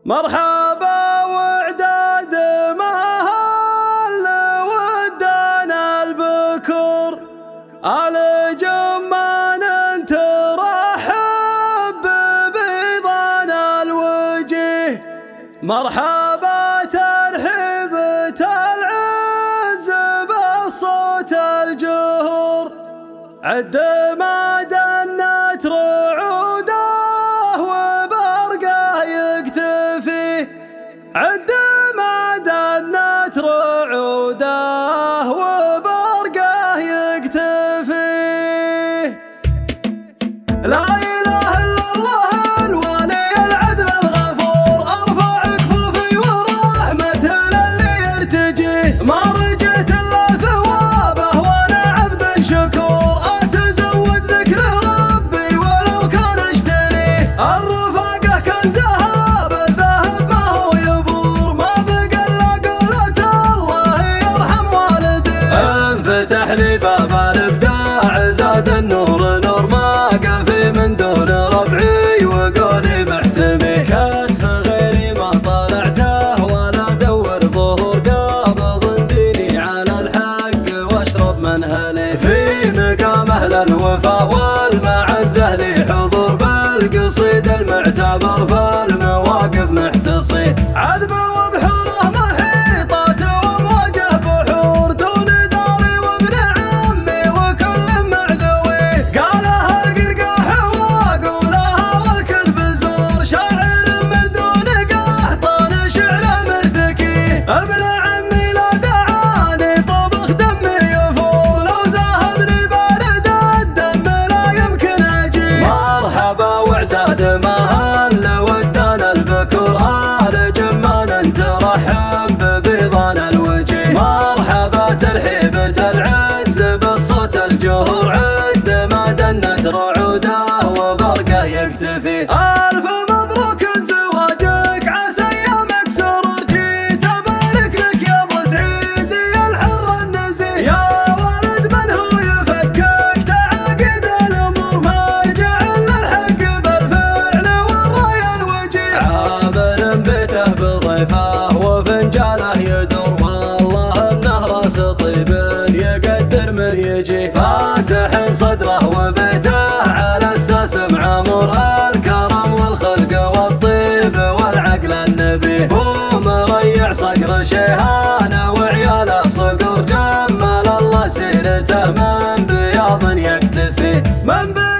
مرحبا وعداد مهل ودنا البكور على جمان ترحب ببيضان الوجيه. مرحبا ترحيبة العز بالصوت الجهور عد ما دنت رعوده وبرقه يكتفي. عد ما دنت رعوده وبرقه يكتفي. لا إله إلا الله الولي العدل الغفور أرفع كفوفي ورحمة للي يرتجيه. ما رجيت إلا ثوابه وأنا عبد شكور أتزود ذكر ربي ولو كان اشتريه. الرفاقة كنزها بالذهب ما هو يبور ما بقى إلا قولة الله يرحم والديه. انفتح لي باب الإبداع زاد النور نور ما قفي من دون ربعي وقولي محتمي. كتف غيري ما طلعته ولا دور ظهور قابض ديني على الحق واشرب منهلي. في مقام أهل الوفا والمعزة لي حضور بالقصيد المعتبر فالمواقف محتصي. عذب وبحوره محيطات ومواجه بحور دون داري وابن عمي وكل معذوي. قالها القرقاح وقولها والكذب زور شاعر من دون قحطان شعره مرتكي. ابن عمي لا دعاني طبخ دمي يفور لو زاهمني بارد الدم لا يمكن اجي. مرحبا وعداد مهل ودنا البكور آل جمان ترحب ببيضان الوجيه. مرحبا ترحيبة العز بالصوت الجهور عد ما دنت رعوده وبرقه يكتفي. ألف مبروك زواجك عسى أيامك سرور جيت أبارك لك يا أبو سعيد يا الحر النزيه. يا ولد من هو يفكك تعاقد الأمور ما جعل الحق بالفعل والرأي الوجيه. عامر بيته بضيفه وفنجانه يدور والله انه راس طيب يقدر من يجي. فاتح صدره وبيته على اساس معمور الكرم والخلق والطيب والعقل النبي. هو مريع صقر شيهانه وعياله صقور جمال الله سيرته من بياض يكتسي. من